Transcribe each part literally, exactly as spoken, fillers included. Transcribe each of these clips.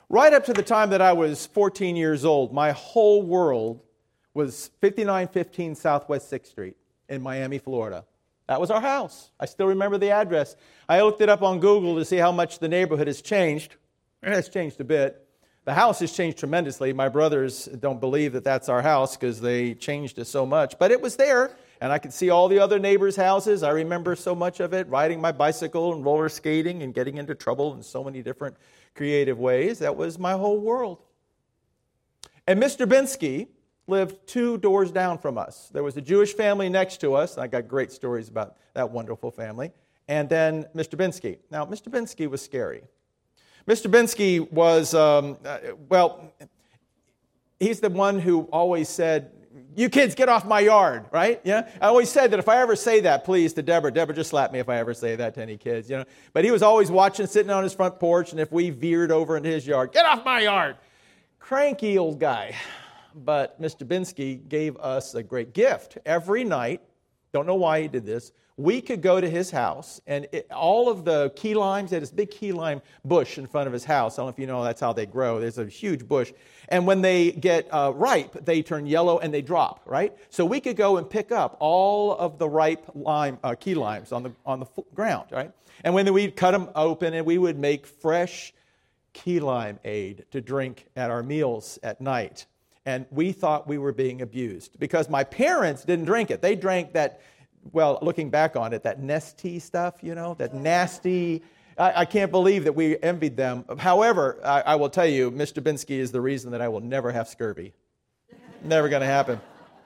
Right up to the time that I was fourteen years old, my whole world was fifty-nine fifteen Southwest sixth Street in Miami, Florida. That was our house. I still remember the address. I looked it up on Google to see how much the neighborhood has changed. It has changed a bit. The house has changed tremendously. My brothers don't believe that that's our house because they changed it so much. But it was there, and I could see all the other neighbors' houses. I remember so much of it, riding my bicycle and roller skating and getting into trouble in so many different creative ways. That was my whole world. And Mister Binsky lived two doors down from us. There was a Jewish family next to us. I got great stories about that wonderful family. And then Mister Binsky. Now, Mister Binsky was scary. Mister Binsky was, um, uh, well, he's the one who always said, "You kids, get off my yard," right? Yeah. I always said that if I ever say that, please, to Deborah, Deborah, just slap me if I ever say that to any kids, you know. But he was always watching, sitting on his front porch, and if we veered over into his yard, "Get off my yard." Cranky old guy. But Mister Binsky gave us a great gift. Every night, don't know why he did this, we could go to his house, and it, all of the key limes, he had this big key lime bush in front of his house. I don't know if you know that's how they grow. There's a huge bush. And when they get uh, ripe, they turn yellow and they drop, right? So we could go and pick up all of the ripe lime, uh, key limes on the on the ground, right? And when we'd cut them open, and we would make fresh key limeade to drink at our meals at night. And we thought we were being abused because my parents didn't drink it. They drank that, well, looking back on it, that Nestea stuff, you know, that nasty. I, I can't believe that we envied them. However, I, I will tell you, Mister Binsky is the reason that I will never have scurvy. Never going to happen.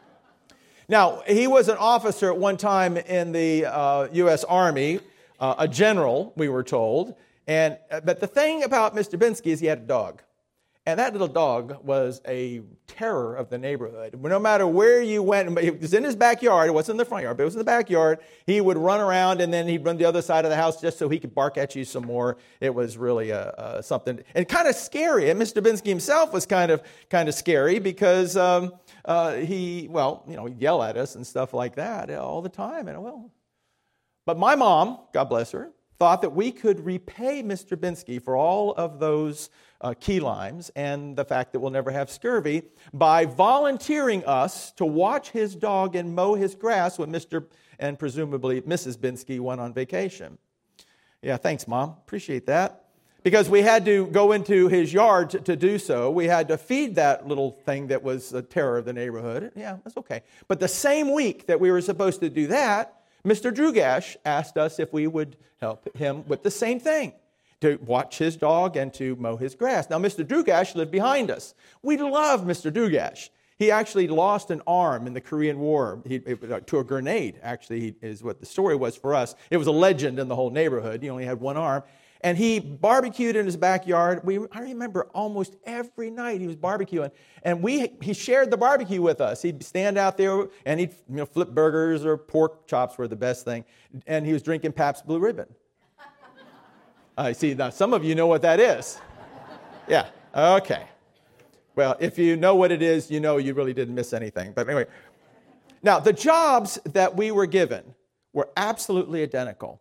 Now, he was an officer at one time in the uh, U S Army, uh, a general, we were told. And but the thing about Mister Binsky is he had a dog. And that little dog was a terror of the neighborhood. No matter where you went, it was in his backyard. It wasn't in the front yard, but it was in the backyard. He would run around, and then he'd run the other side of the house just so he could bark at you some more. It was really uh, uh, something, and kind of scary. And Mister Binsky himself was kind of kind of scary because um, uh, he, well, you know, he'd yell at us and stuff like that all the time. And well, but my mom, God bless her, thought that we could repay Mister Binsky for all of those uh, key limes and the fact that we'll never have scurvy by volunteering us to watch his dog and mow his grass when Mister and presumably Missus Binsky went on vacation. Yeah, thanks, Mom. Appreciate that. Because we had to go into his yard to, to do so. We had to feed that little thing that was a terror of the neighborhood. Yeah, that's okay. But the same week that we were supposed to do that, Mister Drugash asked us if we would help him with the same thing, to watch his dog and to mow his grass. Now, Mister Drugash lived behind us. We love Mister Drugash. He actually lost an arm in the Korean War he, it, to a grenade, actually, he, is what the story was for us. It was a legend in the whole neighborhood. He only had one arm. And he barbecued in his backyard. We, I remember almost every night he was barbecuing. And we he shared the barbecue with us. He'd stand out there and he'd you know, flip burgers, or pork chops were the best thing. And he was drinking Pabst Blue Ribbon. I uh, see, now some of you know what that is. Yeah, okay. Well, if you know what it is, you know you really didn't miss anything. But anyway, now the jobs that we were given were absolutely identical.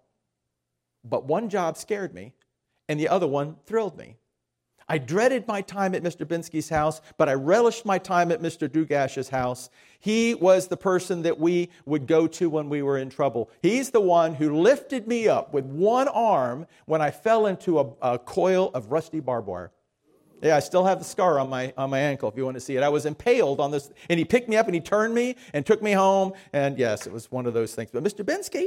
But one job scared me, and the other one thrilled me. I dreaded my time at Mister Binsky's house, but I relished my time at Mister Drugash's house. He was the person that we would go to when we were in trouble. He's the one who lifted me up with one arm when I fell into a, a coil of rusty barbed wire. Yeah, I still have the scar on my on my ankle if you want to see it. I was impaled on this, and he picked me up and he turned me and took me home. And yes, it was one of those things. But Mister Binsky,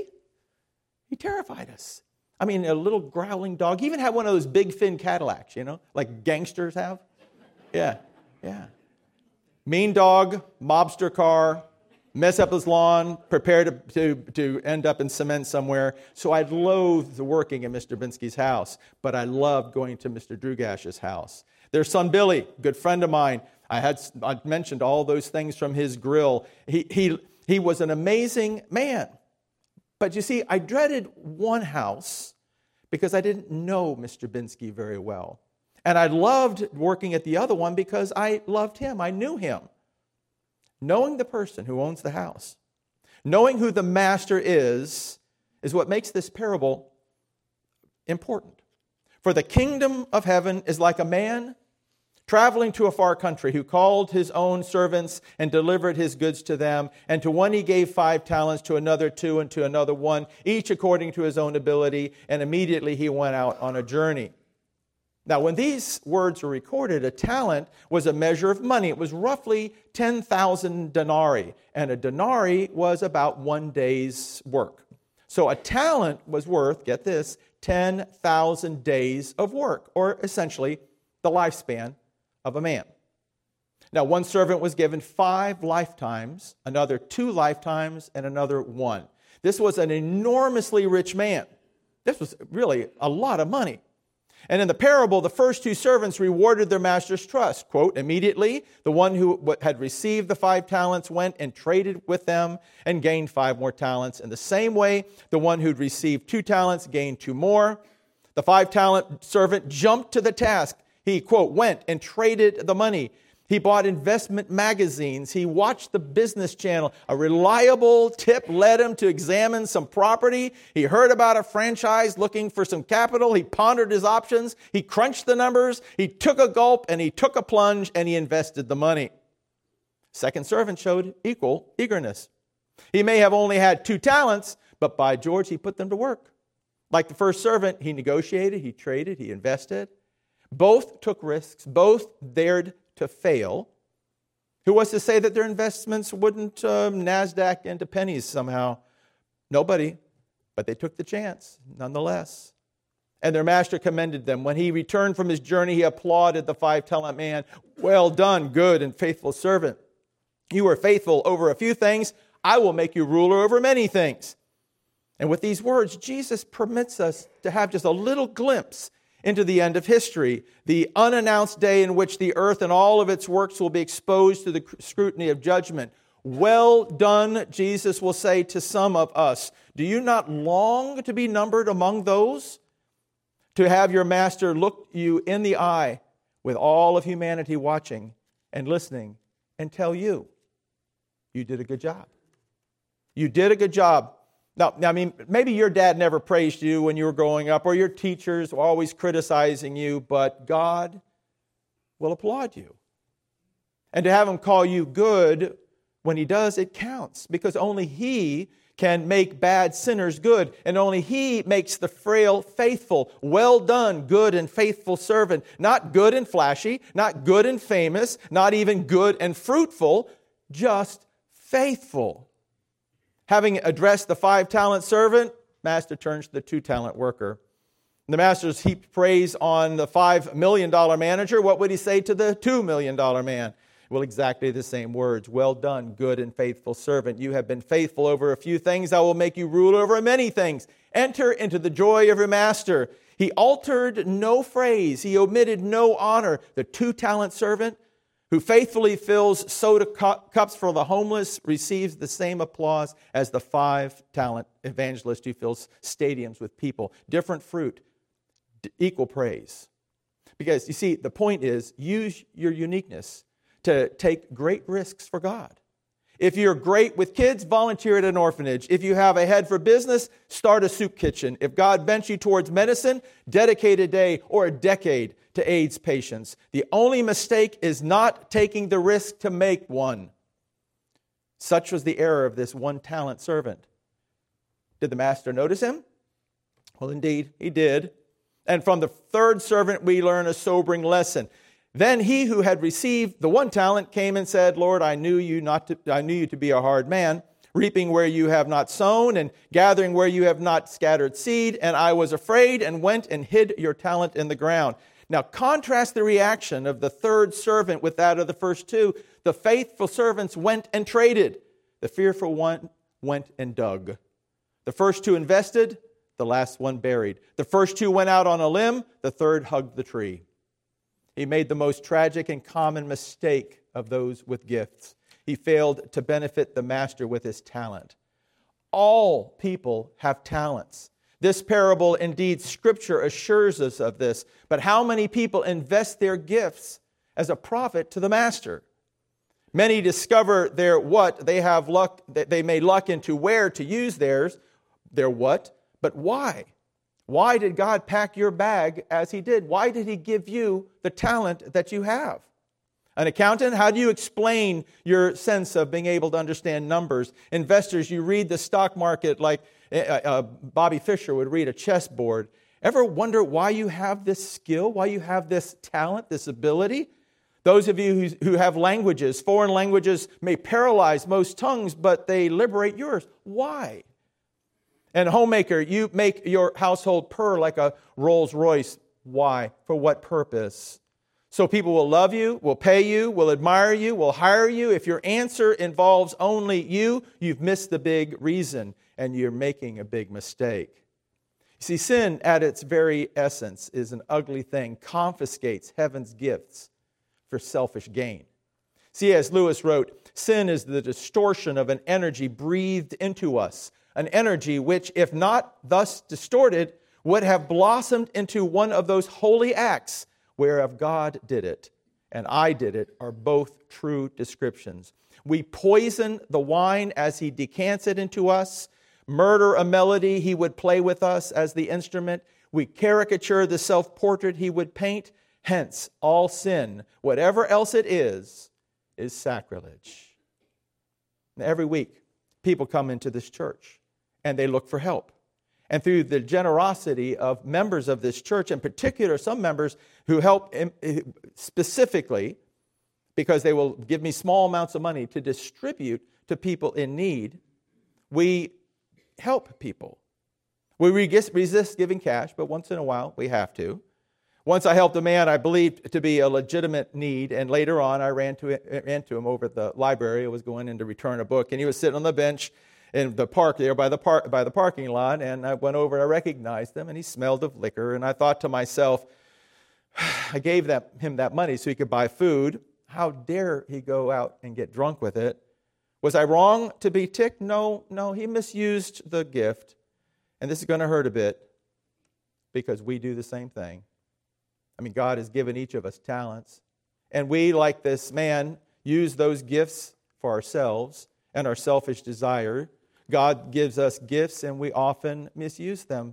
he terrified us. I mean, a little growling dog. He even had one of those big fin Cadillacs, you know, like gangsters have. Yeah, yeah. Mean dog, mobster car, mess up his lawn, prepare to, to, to end up in cement somewhere. So I loathed working in Mister Binsky's house, but I loved going to Mister Drugash's house. Their son Billy, good friend of mine. I had I mentioned all those things from his grill. He he he was an amazing man. But you see, I dreaded one house because I didn't know Mister Binsky very well. And I loved working at the other one because I loved him. I knew him. Knowing the person who owns the house, knowing who the master is, is what makes this parable important. For the kingdom of heaven is like a man traveling to a far country, who called his own servants and delivered his goods to them. And to one he gave five talents, to another two, and to another one, each according to his own ability. And immediately he went out on a journey. Now, when these words were recorded, a talent was a measure of money. It was roughly ten thousand denarii, and a denarii was about one day's work. So a talent was worth, get this, ten thousand days of work, or essentially the lifespan of a man. Now, one servant was given five lifetimes, another two lifetimes, and another one. This was an enormously rich man. This was really a lot of money. And in the parable, the first two servants rewarded their master's trust. Quote, immediately, the one who had received the five talents went and traded with them and gained five more talents. In the same way, the one who'd received two talents gained two more. The five-talent servant jumped to the task. He, quote, went and traded the money. He bought investment magazines. He watched the Business Channel. A reliable tip led him to examine some property. He heard about a franchise looking for some capital. He pondered his options. He crunched the numbers. He took a gulp and he took a plunge and he invested the money. Second servant showed equal eagerness. He may have only had two talents, but by George, he put them to work. Like the first servant, he negotiated, he traded, he invested. Both took risks. Both dared to fail. Who was to say that their investments wouldn't um, NASDAQ into pennies somehow? Nobody. But they took the chance, nonetheless. And their master commended them. When he returned from his journey, he applauded the five-talent man. Well done, good and faithful servant. You were faithful over a few things. I will make you ruler over many things. And with these words, Jesus permits us to have just a little glimpse into the end of history, the unannounced day in which the earth and all of its works will be exposed to the scrutiny of judgment. Well done, Jesus will say to some of us. Do you not long to be numbered among those? To have your master look you in the eye with all of humanity watching and listening and tell you, you did a good job. You did a good job. Now, I mean, maybe your dad never praised you when you were growing up, or your teachers were always criticizing you, but God will applaud you. And to have him call you good, when he does, it counts, because only he can make bad sinners good, and only he makes the frail faithful. Well done, good and faithful servant. Not good and flashy, not good and famous, not even good and fruitful, just faithful. Having addressed the five-talent servant, master turns to the two-talent worker. The master's heaped praise on the five million dollars manager. What would he say to the two million dollars man? Well, exactly the same words. Well done, good and faithful servant. You have been faithful over a few things. I will make you ruler over many things. Enter into the joy of your master. He altered no phrase. He omitted no honor. The two-talent servant who faithfully fills soda cups for the homeless receives the same applause as the five-talent evangelist who fills stadiums with people. Different fruit, equal praise. Because, you see, the point is, use your uniqueness to take great risks for God. If you're great with kids, volunteer at an orphanage. If you have a head for business, start a soup kitchen. If God bent you towards medicine, dedicate a day or a decade to AIDS patients. The only mistake is not taking the risk to make one. Such was the error of this one-talent servant. Did the master notice him? Well, indeed, he did. And from the third servant, we learn a sobering lesson. Then he who had received the one talent came and said, Lord, I knew you not to, I knew you to be a hard man, reaping where you have not sown and gathering where you have not scattered seed. And I was afraid and went and hid your talent in the ground. Now contrast the reaction of the third servant with that of the first two. The faithful servants went and traded. The fearful one went and dug. The first two invested, the last one buried. The first two went out on a limb, the third hugged the tree. He made the most tragic and common mistake of those with gifts. He failed to benefit the master with his talent. All people have talents. This parable, indeed, Scripture assures us of this. But how many people invest their gifts as a profit to the master? Many discover their what they have luck, they may luck into where to use theirs, their what, but why? Why did God pack your bag as he did? Why did he give you the talent that you have? An accountant, how do you explain your sense of being able to understand numbers? Investors, you read the stock market like uh, uh, Bobby Fischer would read a chessboard. Ever wonder why you have this skill, why you have this talent, this ability? Those of you who, who have languages, foreign languages may paralyze most tongues, but they liberate yours. Why? And homemaker, you make your household purr like a Rolls Royce. Why? For what purpose? So people will love you, will pay you, will admire you, will hire you. If your answer involves only you, you've missed the big reason, and you're making a big mistake. See, sin at its very essence is an ugly thing, confiscates heaven's gifts for selfish gain. C S Lewis wrote, sin is the distortion of an energy breathed into us, an energy which, if not thus distorted, would have blossomed into one of those holy acts whereof God did it and I did it are both true descriptions. We poison the wine as he decants it into us, murder a melody he would play with us as the instrument. We caricature the self-portrait he would paint. Hence, all sin, whatever else it is, is sacrilege. Now, every week, people come into this church and they look for help. And through the generosity of members of this church, in particular some members who help specifically because they will give me small amounts of money to distribute to people in need, we help people. We resist giving cash, but once in a while we have to. Once I helped a man I believed to be a legitimate need, and later on I ran to, ran to him over at the library. I was going in to return a book, and he was sitting on the bench in the park there by the park by the parking lot, and I went over and I recognized him, and he smelled of liquor, and I thought to myself, I gave that, him that money so he could buy food. How dare he go out and get drunk with it? Was I wrong to be ticked? No, no, he misused the gift, and this is going to hurt a bit because we do the same thing. I mean, God has given each of us talents, and we, like this man, use those gifts for ourselves and our selfish desire. God gives us gifts, and we often misuse them.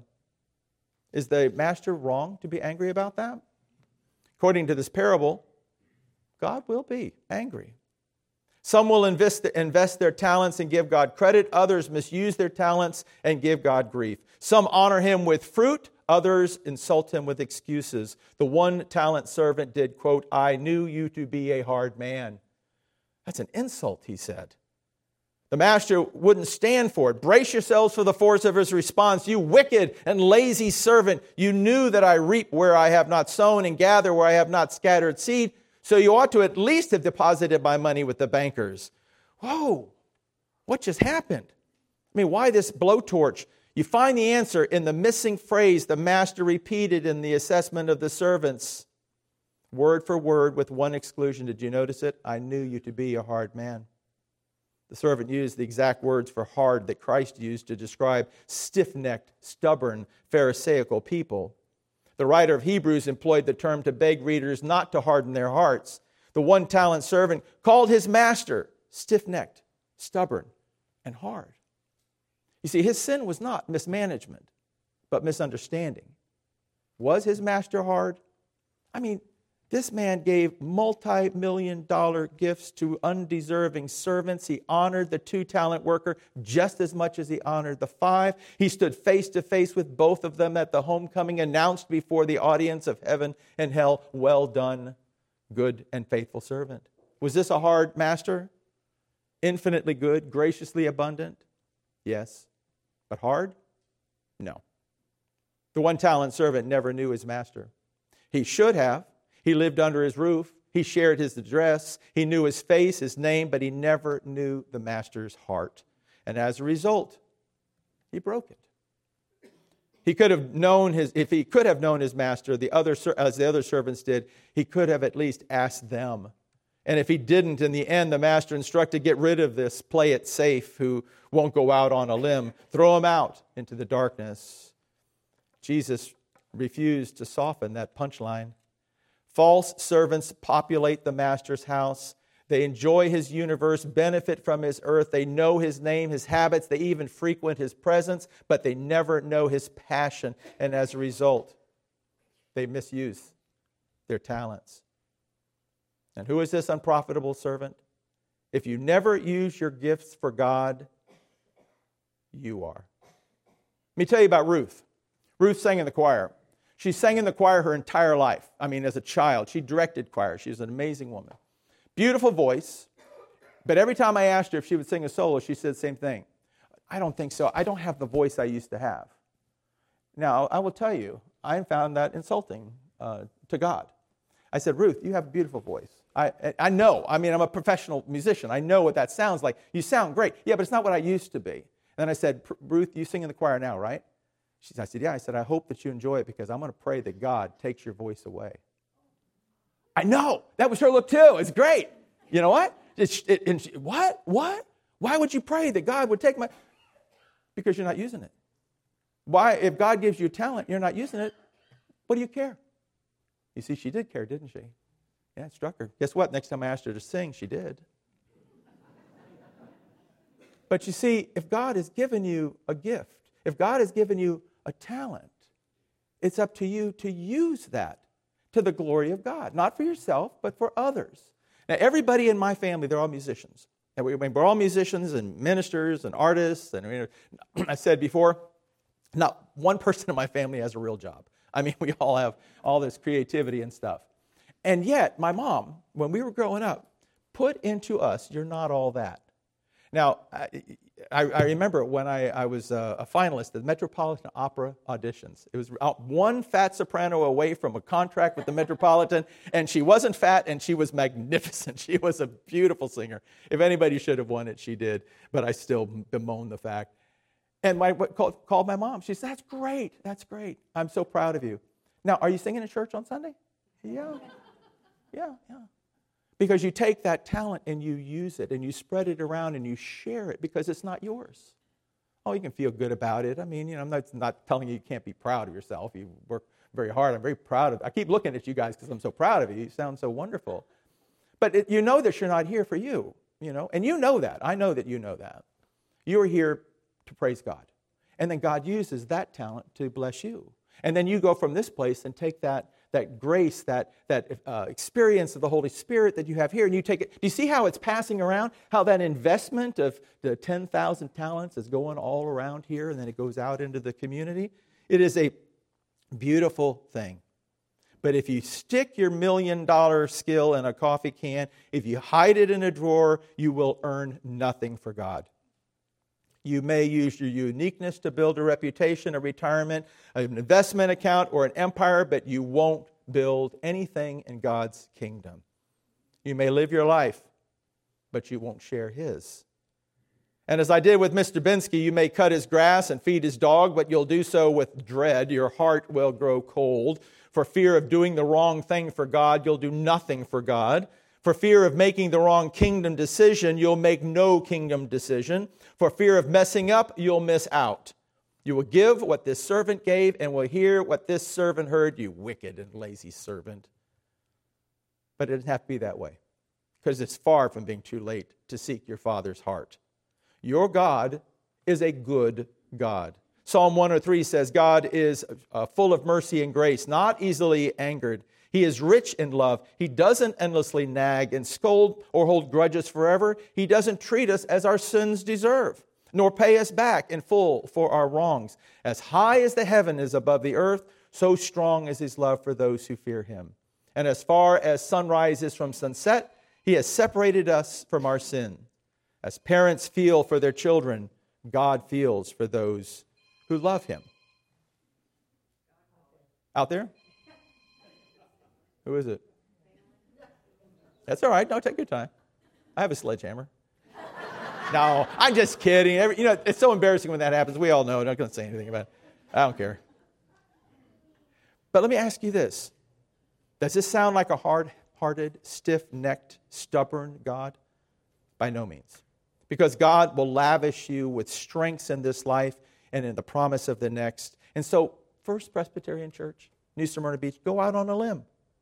Is the master wrong to be angry about that? According to this parable, God will be angry. Some will invest, invest their talents and give God credit. Others misuse their talents and give God grief. Some honor him with fruit. Others insult him with excuses. The one talent servant did, quote, I knew you to be a hard man. That's an insult, he said. The master wouldn't stand for it. Brace yourselves for the force of his response. You wicked and lazy servant, you knew that I reap where I have not sown and gather where I have not scattered seed. So you ought to at least have deposited my money with the bankers. Whoa, what just happened? I mean, why this blowtorch? You find the answer in the missing phrase the master repeated in the assessment of the servants. Word for word with one exclusion. Did you notice it? I knew you to be a hard man. The servant used the exact words for hard that Christ used to describe stiff-necked, stubborn, pharisaical people. The writer of Hebrews employed the term to beg readers not to harden their hearts. The one-talent servant called his master stiff-necked, stubborn, and hard. You see, his sin was not mismanagement, but misunderstanding. Was his master hard? I mean, this man gave multi-million dollar gifts to undeserving servants. He honored the two-talent worker just as much as he honored the five. He stood face to face with both of them at the homecoming, announced before the audience of heaven and hell, well done, good and faithful servant. Was this a hard master? Infinitely good, graciously abundant? Yes. But hard? No. The one-talent servant never knew his master. He should have. He lived under his roof. He shared his address. He knew his face, his name, but he never knew the master's heart. And as a result, he broke it. He could have known his, if he could have known his master, the other as the other servants did, he could have at least asked them. And if he didn't, in the end, the master instructed, get rid of this, play it safe, who won't go out on a limb. Throw him out into the darkness. Jesus refused to soften that punchline. False servants populate the master's house. They enjoy his universe, benefit from his earth. They know his name, his habits. They even frequent his presence, but they never know his passion. And as a result, they misuse their talents. And who is this unprofitable servant? If you never use your gifts for God, you are. Let me tell you about Ruth. Ruth sang in the choir. She sang in the choir her entire life. I mean, as a child, she directed choir. She was an amazing woman. Beautiful voice, but every time I asked her if she would sing a solo, she said the same thing. I don't think so. I don't have the voice I used to have. Now, I will tell you, I found that insulting uh, to God. I said, Ruth, you have a beautiful voice. I I know. I mean, I'm a professional musician. I know what that sounds like. You sound great. Yeah, but it's not what I used to be. And then I said, Ruth, you sing in the choir now, right? She said, I said, yeah. I said, I hope that you enjoy it because I'm going to pray that God takes your voice away. I know. That was her look too. It's great. You know what? It's, it, and she, what? What? Why would you pray that God would take my... Because you're not using it. Why? If God gives you talent, you're not using it, what do you care? You see, she did care, didn't she? Yeah, it struck her. Guess what? Next time I asked her to sing, she did. But you see, if God has given you a gift, if God has given you a talent, it's up to you to use that to the glory of God. Not for yourself, but for others. Now, everybody in my family, they're all musicians. And we, we're all musicians and ministers and artists. And you know, I said before, not one person in my family has a real job. I mean, we all have all this creativity and stuff. And yet, my mom, when we were growing up, put into us, you're not all that. Now, I, I, I remember when I, I was a, a finalist at the Metropolitan Opera auditions. It was one fat soprano away from a contract with the Metropolitan, and she wasn't fat, and she was magnificent. She was a beautiful singer. If anybody should have won it, she did, but I still bemoan the fact. And my called, called my mom. She said, that's great. That's great. I'm so proud of you. Now, are you singing in church on Sunday? Yeah. Yeah, yeah. Because you take that talent and you use it and you spread it around and you share it because it's not yours. Oh, you can feel good about it. I mean, you know, I'm not, not telling you you can't be proud of yourself. You work very hard. I'm very proud of I keep looking at you guys because I'm so proud of you. You sound so wonderful. But it, you know that you're not here for you, you know, and you know that. I know that you know that. You are here to praise God. And then God uses that talent to bless you. And then you go from this place and take that that grace, that, that uh, experience of the Holy Spirit that you have here, and you take it. Do you see how it's passing around? How that investment of the ten thousand talents is going all around here, and then it goes out into the community? It is a beautiful thing. But if you stick your million-dollar skill in a coffee can, if you hide it in a drawer, you will earn nothing for God. You may use your uniqueness to build a reputation, a retirement, an investment account, or an empire, but you won't build anything in God's kingdom. You may live your life, but you won't share His. And as I did with Mister Binsky, you may cut his grass and feed his dog, but you'll do so with dread. Your heart will grow cold. For fear of doing the wrong thing for God, you'll do nothing for God. For fear of making the wrong kingdom decision, you'll make no kingdom decision. For fear of messing up, you'll miss out. You will give what this servant gave and will hear what this servant heard, you wicked and lazy servant. But it doesn't have to be that way, because it's far from being too late to seek your Father's heart. Your God is a good God. Psalm one oh three says, God is uh, full of mercy and grace, not easily angered. He is rich in love. He doesn't endlessly nag and scold or hold grudges forever. He doesn't treat us as our sins deserve, nor pay us back in full for our wrongs. As high as the heaven is above the earth, so strong is His love for those who fear Him. And as far as sunrise is from sunset, He has separated us from our sin. As parents feel for their children, God feels for those who love Him. Out there? Who is it? That's all right. No, take your time. I have a sledgehammer. No, I'm just kidding. Every, you know, it's so embarrassing when that happens. We all know. I'm not going to say anything about it. I don't care. But let me ask you this. Does this sound like a hard-hearted, stiff-necked, stubborn God? By no means. Because God will lavish you with strengths in this life and in the promise of the next. And so, First Presbyterian Church, New Smyrna Beach, go out on a limb.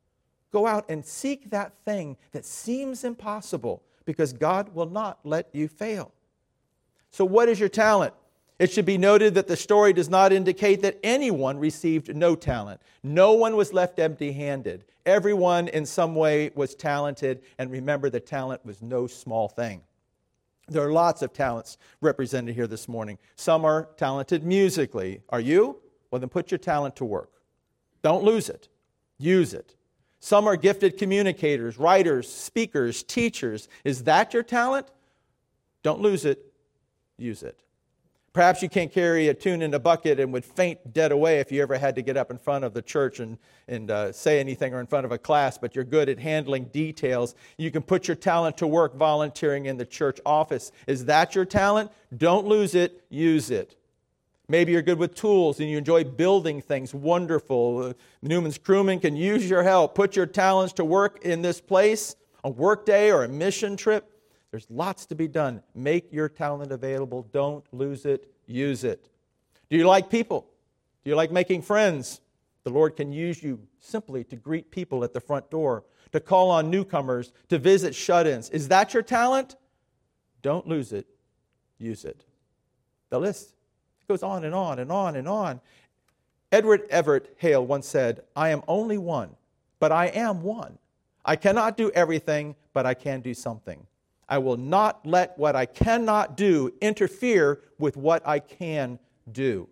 Go out and seek that thing that seems impossible, because God will not let you fail. So what is your talent? It should be noted that the story does not indicate that anyone received no talent. No one was left empty-handed. Everyone in some way was talented, and remember, the talent was no small thing. There are lots of talents represented here this morning. Some are talented musically. Are you? Well, then put your talent to work. Don't lose it. Use it. Some are gifted communicators, writers, speakers, teachers. Is that your talent? Don't lose it. Use it. Perhaps you can't carry a tune in a bucket and would faint dead away if you ever had to get up in front of the church and, and uh, say anything, or in front of a class, but you're good at handling details. You can put your talent to work volunteering in the church office. Is that your talent? Don't lose it. Use it. Maybe you're good with tools and you enjoy building things. Wonderful. Uh, Newman's Crewman can use your help. Put your talents to work in this place, a work day or a mission trip. There's lots to be done. Make your talent available. Don't lose it. Use it. Do you like people? Do you like making friends? The Lord can use you simply to greet people at the front door, to call on newcomers, to visit shut-ins. Is that your talent? Don't lose it. Use it. The list goes on and on and on and on. Edward Everett Hale once said, "I am only one, but I am one. I cannot do everything, but I can do something. I will not let what I cannot do interfere with what I can do."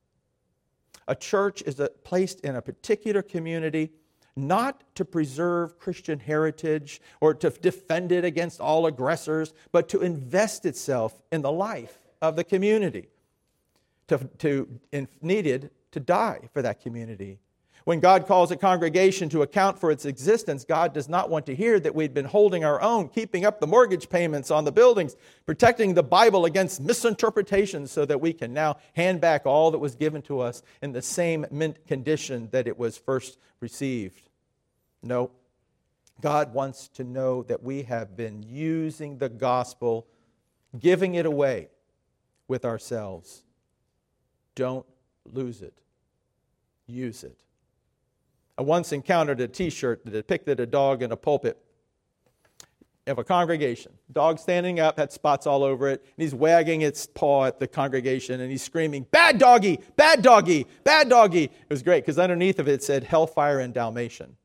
A church is a, placed in a particular community not to preserve Christian heritage or to defend it against all aggressors, but to invest itself in the life of the community, to, to if needed, to die for that community. When God calls a congregation to account for its existence, God does not want to hear that we'd been holding our own, keeping up the mortgage payments on the buildings, protecting the Bible against misinterpretations so that we can now hand back all that was given to us in the same mint condition that it was first received. No, God wants to know that we have been using the gospel, giving it away with ourselves. Don't lose it. Use it. I once encountered a T-shirt that depicted a dog in a pulpit of a congregation. Dog standing up, had spots all over it, and he's wagging its paw at the congregation, and he's screaming, "Bad doggy! Bad doggy! Bad doggy!" It was great, because underneath of it said, "Hellfire and Dalmatian."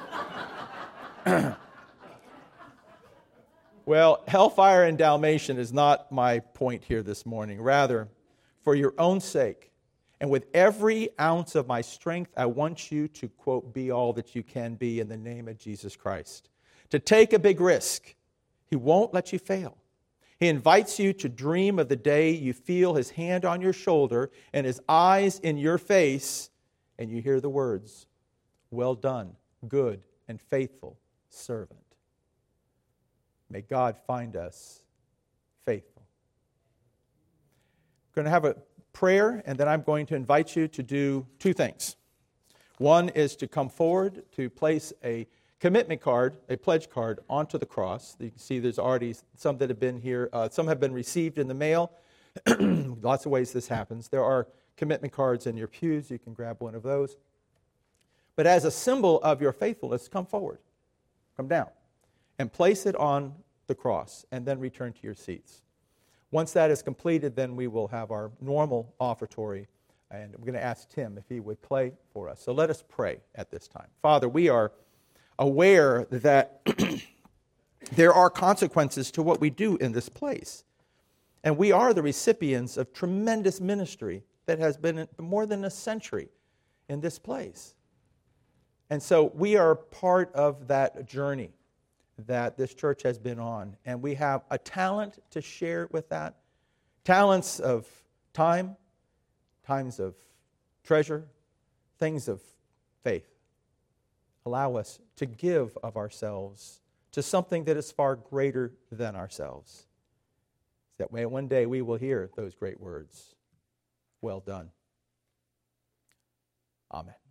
Well, hellfire and Dalmatian is not my point here this morning. Rather, for your own sake, and with every ounce of my strength, I want you to, quote, be all that you can be in the name of Jesus Christ. To take a big risk. He won't let you fail. He invites you to dream of the day you feel His hand on your shoulder and His eyes in your face, and you hear the words, "Well done, good and faithful servant." May God find us faithful. We're going to have a prayer, and then I'm going to invite you to do two things. One is to come forward to place a commitment card, a pledge card, onto the cross. You can see there's already some that have been here. Uh, some have been received in the mail. Lots of ways this happens. There are commitment cards in your pews. You can grab one of those. But as a symbol of your faithfulness, come forward. Come down. And place it on the cross, and then return to your seats. Once that is completed, then we will have our normal offertory, and we're going to ask Tim if he would play for us. So let us pray at this time. Father, we are aware that there are consequences to what we do in this place, and we are the recipients of tremendous ministry that has been more than a century in this place. And so we are part of that journey that this church has been on. And we have a talent to share with that. Talents of time, times of treasure, things of faith. Allow us to give of ourselves to something that is far greater than ourselves. That way one day we will hear those great words, "Well done." Amen.